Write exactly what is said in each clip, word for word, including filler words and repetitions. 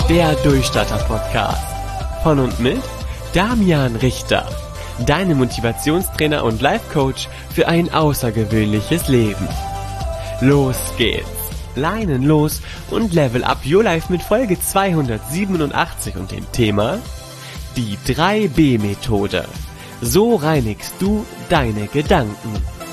Der Durchstarter-Podcast. Von und mit Damian Richter. Deine Motivationstrainer und Life-Coach für ein außergewöhnliches Leben. Los geht's. Leinen los und Level Up Your Life mit Folge zweihundertsiebenundachtzig und dem Thema die drei B Methode. So reinigst du deine Gedanken.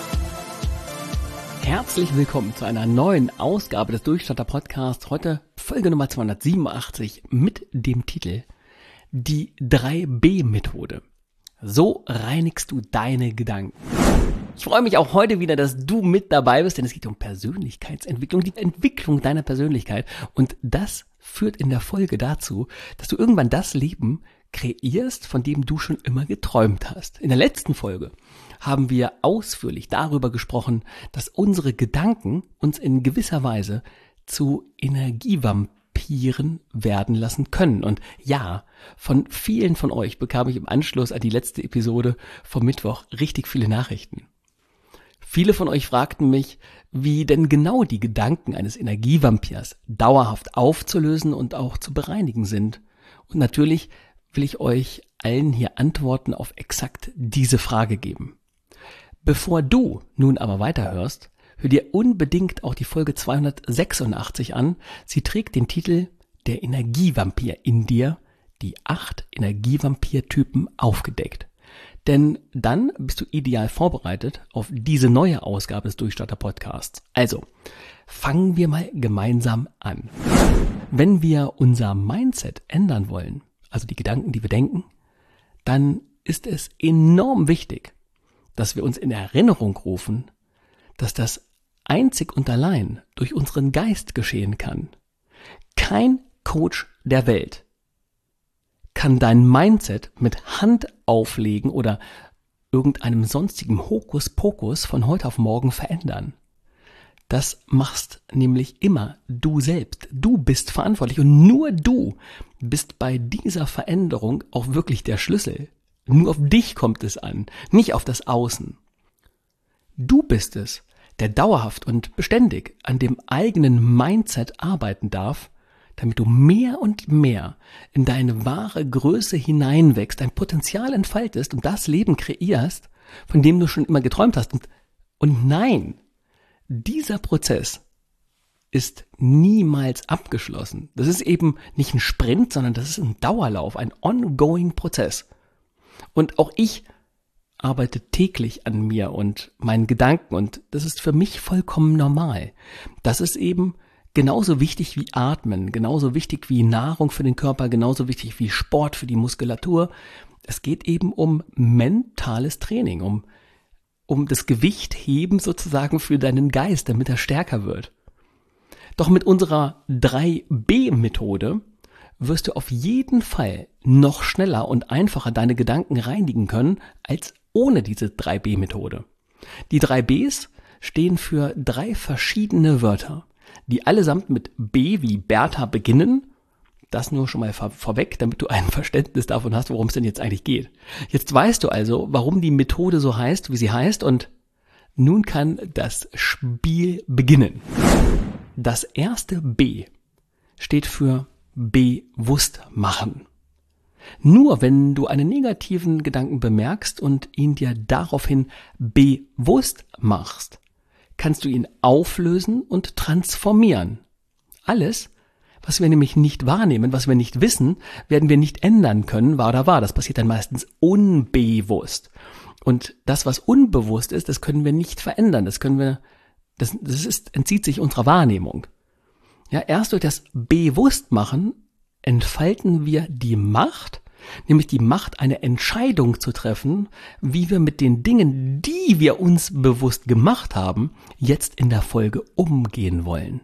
Herzlich willkommen zu einer neuen Ausgabe des Durchstarter Podcasts. Heute Folge Nummer zweihundertsiebenundachtzig mit dem Titel die drei B Methode. So reinigst du deine Gedanken. Ich freue mich auch heute wieder, dass du mit dabei bist, denn es geht um Persönlichkeitsentwicklung, die Entwicklung deiner Persönlichkeit. Und das führt in der Folge dazu, dass du irgendwann das Leben kreierst, von dem du schon immer geträumt hast. In der letzten Folge haben wir ausführlich darüber gesprochen, dass unsere Gedanken uns in gewisser Weise zu Energievampiren werden lassen können. Und ja, von vielen von euch bekam ich im Anschluss an die letzte Episode vom Mittwoch richtig viele Nachrichten. Viele von euch fragten mich, wie denn genau die Gedanken eines Energievampirs dauerhaft aufzulösen und auch zu bereinigen sind. Und natürlich will ich euch allen hier Antworten auf exakt diese Frage geben. Bevor du nun aber weiterhörst, hör dir unbedingt auch die Folge zweihundertsechsundachtzig an. Sie trägt den Titel Der Energievampir in dir, die acht Energievampir-Typen aufgedeckt. Denn dann bist du ideal vorbereitet auf diese neue Ausgabe des Durchstarter-Podcasts. Also, fangen wir mal gemeinsam an. Wenn wir unser Mindset ändern wollen, also die Gedanken, die wir denken, dann ist es enorm wichtig, dass wir uns in Erinnerung rufen, dass das einzig und allein durch unseren Geist geschehen kann. Kein Coach der Welt kann dein Mindset mit Hand auflegen oder irgendeinem sonstigen Hokuspokus von heute auf morgen verändern. Das machst nämlich immer du selbst. Du bist verantwortlich und nur du bist bei dieser Veränderung auch wirklich der Schlüssel. Nur auf dich kommt es an, nicht auf das Außen. Du bist es, der dauerhaft und beständig an dem eigenen Mindset arbeiten darf, damit du mehr und mehr in deine wahre Größe hineinwächst, dein Potenzial entfaltest und das Leben kreierst, von dem du schon immer geträumt hast. Und, und nein, dieser Prozess ist niemals abgeschlossen. Das ist eben nicht ein Sprint, sondern das ist ein Dauerlauf, ein ongoing Prozess. Und auch ich arbeite täglich an mir und meinen Gedanken und das ist für mich vollkommen normal. Das ist eben genauso wichtig wie Atmen, genauso wichtig wie Nahrung für den Körper, genauso wichtig wie Sport für die Muskulatur. Es geht eben um mentales Training, um, um das Gewichtheben sozusagen für deinen Geist, damit er stärker wird. Doch mit unserer drei B Methode wirst du auf jeden Fall noch schneller und einfacher deine Gedanken reinigen können als ohne diese drei B Methode. Die drei Bs stehen für drei verschiedene Wörter, die allesamt mit B wie Bertha beginnen. Das nur schon mal vor, vorweg, damit du ein Verständnis davon hast, worum es denn jetzt eigentlich geht. Jetzt weißt du also, warum die Methode so heißt, wie sie heißt und nun kann das Spiel beginnen. Das erste B steht für bewusst machen. Nur wenn du einen negativen Gedanken bemerkst und ihn dir daraufhin bewusst machst, kannst du ihn auflösen und transformieren. Alles, was wir nämlich nicht wahrnehmen, was wir nicht wissen, werden wir nicht ändern können, wahr oder wahr. Das passiert dann meistens unbewusst. Und das, was unbewusst ist, das können wir nicht verändern. Das können wir, das, das ist, entzieht sich unserer Wahrnehmung. Ja, erst durch das Bewusstmachen entfalten wir die Macht, nämlich die Macht, eine Entscheidung zu treffen, wie wir mit den Dingen, die wir uns bewusst gemacht haben, jetzt in der Folge umgehen wollen.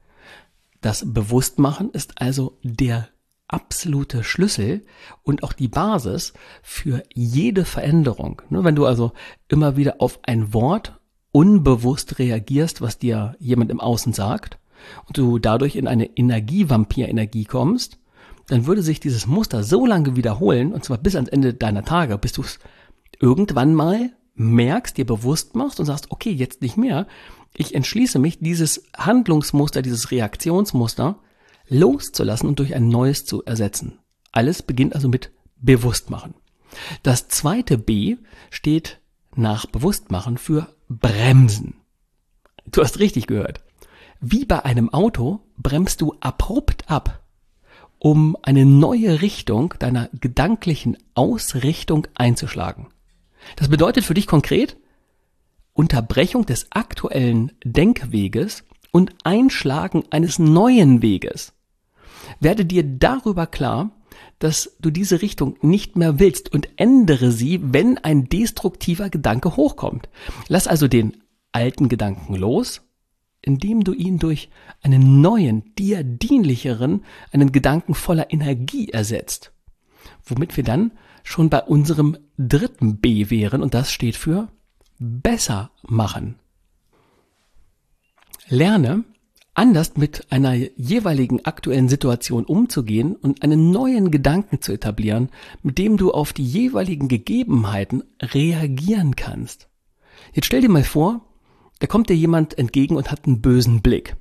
Das Bewusstmachen ist also der absolute Schlüssel und auch die Basis für jede Veränderung. Wenn du also immer wieder auf ein Wort unbewusst reagierst, was dir jemand im Außen sagt, und du dadurch in eine Energievampir-Energie kommst, dann würde sich dieses Muster so lange wiederholen, und zwar bis ans Ende deiner Tage, bis du es irgendwann mal merkst, dir bewusst machst und sagst, okay, jetzt nicht mehr. Ich entschließe mich, dieses Handlungsmuster, dieses Reaktionsmuster loszulassen und durch ein neues zu ersetzen. Alles beginnt also mit Bewusstmachen. Das zweite B steht nach Bewusstmachen für Bremsen. Du hast richtig gehört. Wie bei einem Auto bremst du abrupt ab, um eine neue Richtung deiner gedanklichen Ausrichtung einzuschlagen. Das bedeutet für dich konkret Unterbrechung des aktuellen Denkweges und Einschlagen eines neuen Weges. Werde dir darüber klar, dass du diese Richtung nicht mehr willst und ändere sie, wenn ein destruktiver Gedanke hochkommt. Lass also den alten Gedanken los, indem du ihn durch einen neuen, dir dienlicheren, einen Gedanken voller Energie ersetzt. Womit wir dann schon bei unserem dritten B wären, und das steht für besser machen. Lerne, anders mit einer jeweiligen aktuellen Situation umzugehen und einen neuen Gedanken zu etablieren, mit dem du auf die jeweiligen Gegebenheiten reagieren kannst. Jetzt stell dir mal vor, da kommt dir jemand entgegen und hat einen bösen Blick.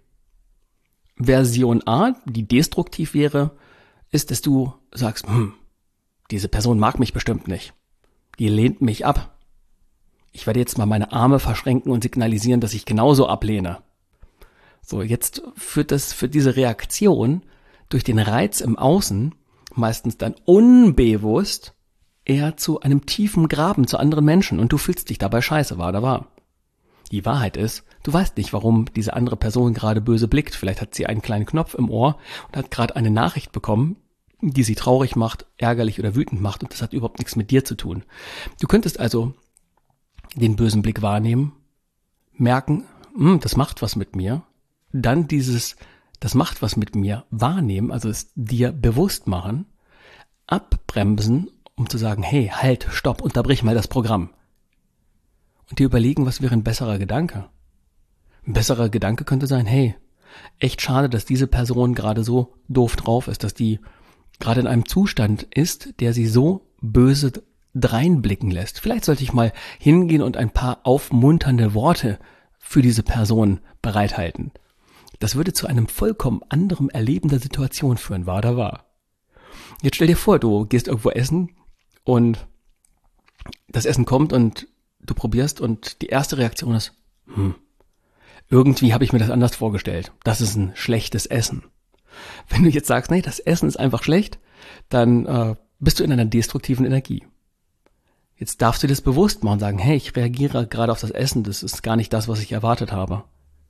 Version A, die destruktiv wäre, ist, dass du sagst, hm, diese Person mag mich bestimmt nicht. Die lehnt mich ab. Ich werde jetzt mal meine Arme verschränken und signalisieren, dass ich genauso ablehne. So, jetzt führt das für diese Reaktion durch den Reiz im Außen, meistens dann unbewusst, eher zu einem tiefen Graben zu anderen Menschen und du fühlst dich dabei scheiße, wahr oder wahr. Die Wahrheit ist, du weißt nicht, warum diese andere Person gerade böse blickt. Vielleicht hat sie einen kleinen Knopf im Ohr und hat gerade eine Nachricht bekommen, die sie traurig macht, ärgerlich oder wütend macht und das hat überhaupt nichts mit dir zu tun. Du könntest also den bösen Blick wahrnehmen, merken, das macht was mit mir, dann dieses, das macht was mit mir wahrnehmen, also es dir bewusst machen, abbremsen, um zu sagen, hey, halt, stopp, unterbrich mal das Programm. Und dir überlegen, was wäre ein besserer Gedanke. Ein besserer Gedanke könnte sein, hey, echt schade, dass diese Person gerade so doof drauf ist, dass die gerade in einem Zustand ist, der sie so böse dreinblicken lässt. Vielleicht sollte ich mal hingehen und ein paar aufmunternde Worte für diese Person bereithalten. Das würde zu einem vollkommen anderen Erleben der Situation führen, wahr oder wahr. Jetzt stell dir vor, du gehst irgendwo essen und das Essen kommt und du probierst und die erste Reaktion ist, hm, irgendwie habe ich mir das anders vorgestellt. Das ist ein schlechtes Essen. Wenn du jetzt sagst, nee, das Essen ist einfach schlecht, dann äh, bist du in einer destruktiven Energie. Jetzt darfst du dir das bewusst machen und sagen, hey, ich reagiere gerade auf das Essen, das ist gar nicht das, was ich erwartet habe.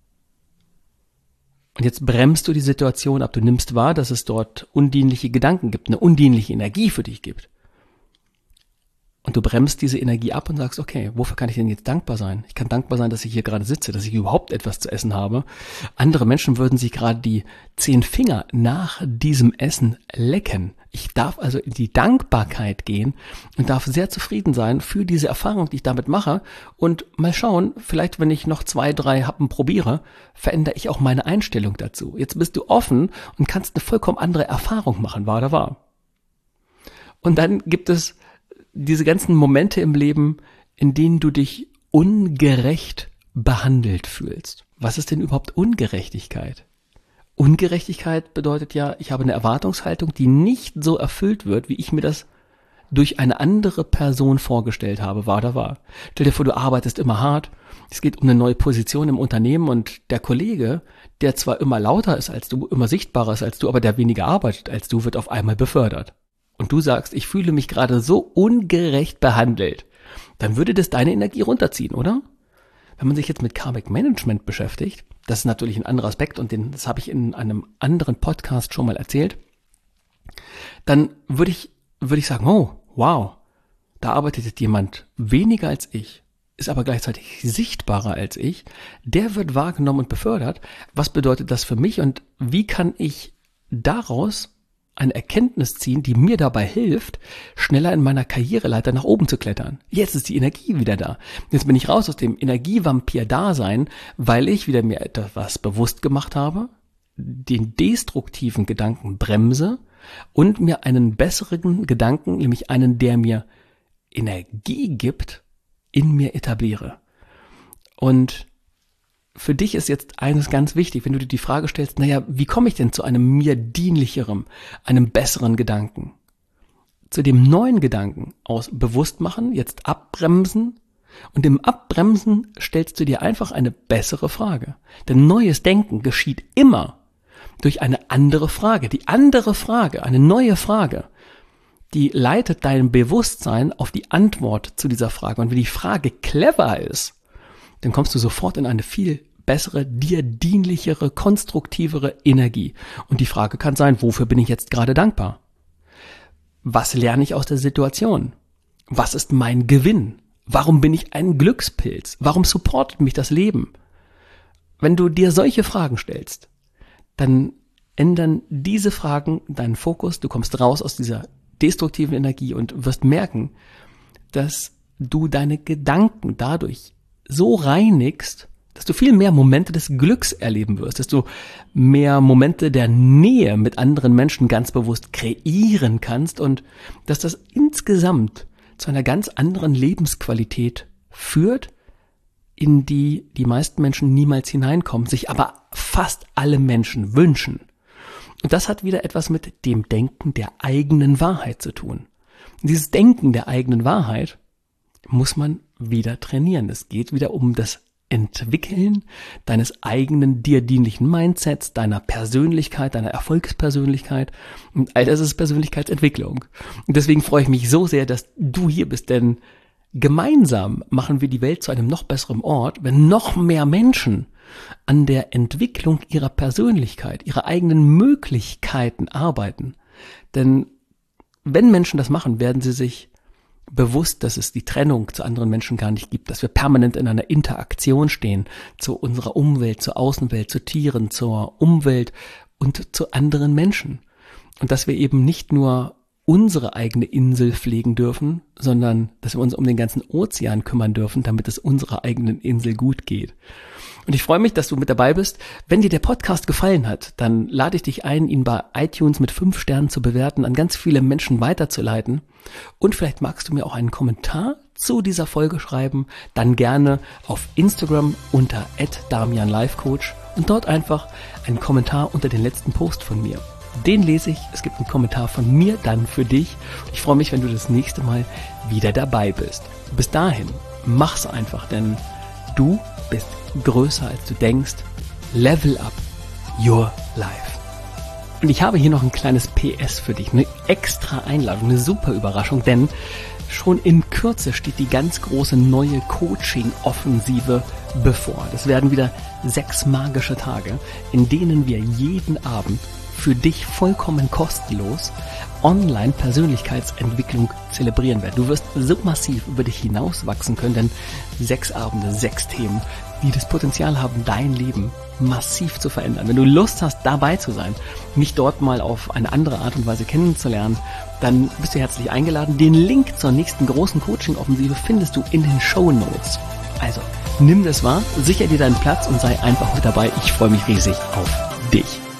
Und jetzt bremst du die Situation ab, du nimmst wahr, dass es dort undienliche Gedanken gibt, eine undienliche Energie für dich gibt. Und du bremst diese Energie ab und sagst, okay, wofür kann ich denn jetzt dankbar sein? Ich kann dankbar sein, dass ich hier gerade sitze, dass ich überhaupt etwas zu essen habe. Andere Menschen würden sich gerade die zehn Finger nach diesem Essen lecken. Ich darf also in die Dankbarkeit gehen und darf sehr zufrieden sein für diese Erfahrung, die ich damit mache. Und mal schauen, vielleicht wenn ich noch zwei, drei Happen probiere, verändere ich auch meine Einstellung dazu. Jetzt bist du offen und kannst eine vollkommen andere Erfahrung machen, wahr oder wahr? Und dann gibt es diese ganzen Momente im Leben, in denen du dich ungerecht behandelt fühlst. Was ist denn überhaupt Ungerechtigkeit? Ungerechtigkeit bedeutet ja, ich habe eine Erwartungshaltung, die nicht so erfüllt wird, wie ich mir das durch eine andere Person vorgestellt habe, wahr oder wahr. Stell dir vor, du arbeitest immer hart, es geht um eine neue Position im Unternehmen und der Kollege, der zwar immer lauter ist als du, immer sichtbarer ist als du, aber der weniger arbeitet als du, wird auf einmal befördert. Und du sagst, ich fühle mich gerade so ungerecht behandelt, dann würde das deine Energie runterziehen, oder? Wenn man sich jetzt mit Karmic Management beschäftigt, das ist natürlich ein anderer Aspekt und den, das habe ich in einem anderen Podcast schon mal erzählt, dann würde ich, würde ich sagen, oh, wow, da arbeitet jetzt jemand weniger als ich, ist aber gleichzeitig sichtbarer als ich, der wird wahrgenommen und befördert. Was bedeutet das für mich und wie kann ich daraus eine Erkenntnis ziehen, die mir dabei hilft, schneller in meiner Karriereleiter nach oben zu klettern. Jetzt ist die Energie wieder da. Jetzt bin ich raus aus dem Energievampir-Dasein, weil ich wieder mir etwas bewusst gemacht habe, den destruktiven Gedanken bremse und mir einen besseren Gedanken, nämlich einen, der mir Energie gibt, in mir etabliere. Und für dich ist jetzt eines ganz wichtig, wenn du dir die Frage stellst, naja, wie komme ich denn zu einem mir dienlicheren, einem besseren Gedanken? Zu dem neuen Gedanken aus Bewusstmachen, jetzt abbremsen, und im Abbremsen stellst du dir einfach eine bessere Frage. Denn neues Denken geschieht immer durch eine andere Frage. Die andere Frage, eine neue Frage, die leitet dein Bewusstsein auf die Antwort zu dieser Frage. Und wenn die Frage clever ist, dann kommst du sofort in eine viel bessere, dir dienlichere, konstruktivere Energie. Und die Frage kann sein, wofür bin ich jetzt gerade dankbar? Was lerne ich aus der Situation? Was ist mein Gewinn? Warum bin ich ein Glückspilz? Warum supportet mich das Leben? Wenn du dir solche Fragen stellst, dann ändern diese Fragen deinen Fokus, du kommst raus aus dieser destruktiven Energie und wirst merken, dass du deine Gedanken dadurch so reinigst, dass du viel mehr Momente des Glücks erleben wirst, dass du mehr Momente der Nähe mit anderen Menschen ganz bewusst kreieren kannst und dass das insgesamt zu einer ganz anderen Lebensqualität führt, in die die meisten Menschen niemals hineinkommen, sich aber fast alle Menschen wünschen. Und das hat wieder etwas mit dem Denken der eigenen Wahrheit zu tun. Und dieses Denken der eigenen Wahrheit muss man wieder trainieren. Es geht wieder um das Entwickeln deines eigenen dir dienlichen Mindsets, deiner Persönlichkeit, deiner Erfolgspersönlichkeit, und all das ist Persönlichkeitsentwicklung. Und deswegen freue ich mich so sehr, dass du hier bist, denn gemeinsam machen wir die Welt zu einem noch besseren Ort, wenn noch mehr Menschen an der Entwicklung ihrer Persönlichkeit, ihrer eigenen Möglichkeiten arbeiten. Denn wenn Menschen das machen, werden sie sich bewusst, dass es die Trennung zu anderen Menschen gar nicht gibt, dass wir permanent in einer Interaktion stehen zu unserer Umwelt, zur Außenwelt, zu Tieren, zur Umwelt und zu anderen Menschen. Und dass wir eben nicht nur unsere eigene Insel pflegen dürfen, sondern dass wir uns um den ganzen Ozean kümmern dürfen, damit es unserer eigenen Insel gut geht. Und ich freue mich, dass du mit dabei bist. Wenn dir der Podcast gefallen hat, dann lade ich dich ein, ihn bei iTunes mit fünf Sternen zu bewerten, an ganz viele Menschen weiterzuleiten. Und vielleicht magst du mir auch einen Kommentar zu dieser Folge schreiben, dann gerne auf Instagram unter at damian life coach und dort einfach einen Kommentar unter den letzten Post von mir. Den lese ich, es gibt einen Kommentar von mir dann für dich. Ich freue mich, wenn du das nächste Mal wieder dabei bist. Bis dahin, mach's einfach, denn du bist größer als du denkst. Level up your life. Und ich habe hier noch ein kleines P S für dich, eine extra Einladung, eine super Überraschung, denn schon in Kürze steht die ganz große neue Coaching-Offensive bevor. Das werden wieder sechs magische Tage, in denen wir jeden Abend für dich vollkommen kostenlos Online-Persönlichkeitsentwicklung zelebrieren werden. Du wirst so massiv über dich hinauswachsen können, denn sechs Abende, sechs Themen, die das Potenzial haben, dein Leben massiv zu verändern. Wenn du Lust hast, dabei zu sein, mich dort mal auf eine andere Art und Weise kennenzulernen, dann bist du herzlich eingeladen. Den Link zur nächsten großen Coaching-Offensive findest du in den Shownotes. Also, nimm das wahr, sicher dir deinen Platz und sei einfach mit dabei. Ich freue mich riesig auf dich.